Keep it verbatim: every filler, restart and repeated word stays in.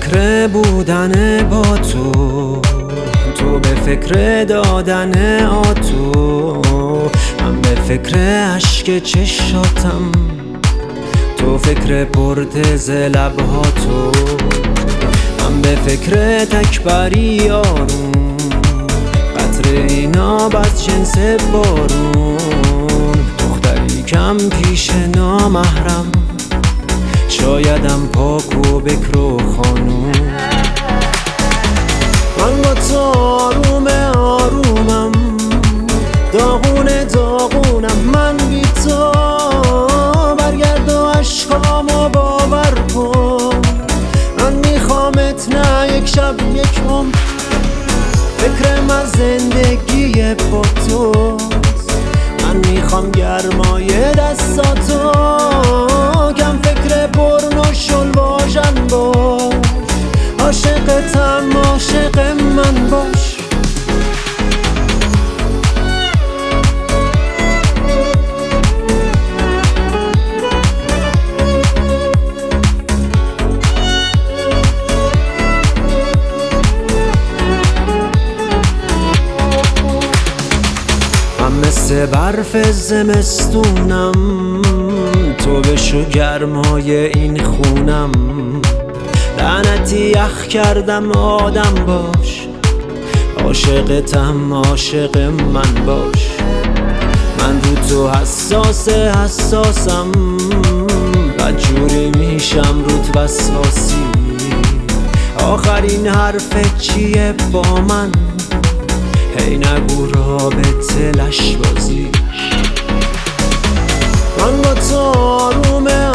فکر بودن با تو، تو به فکر دادن آتو، من به فکر عشق چشاتم، تو فکر پرتز لبها تو، من به فکر تکبری آروم، قطره اینا بس جنس بارون، دختری کم پیش نامحرم، شایدم پاک و بکر و خانوم. من با تو آروم آرومم، داغون داغونم من بی تو، برگرد و عشقامو باور کن، من میخوامت نه یک شب یک عمر، فکرم از زندگی با توست، من میخوام گرمای دستاتو، کم فکر پرنو شل باشن باش، عاشقتم عاشق من باش. من مثل برف زمستونم، تو بشو گرمای این خونم، لعنتی یخ کردم آدم باش، عاشقتم عاشق من باش. من رو تو حساس حساسم، بدجوری میشم روت وسواسی، آخرین حرف چیه با من، هی نگو رابطه لش بازی. من با تو آرومه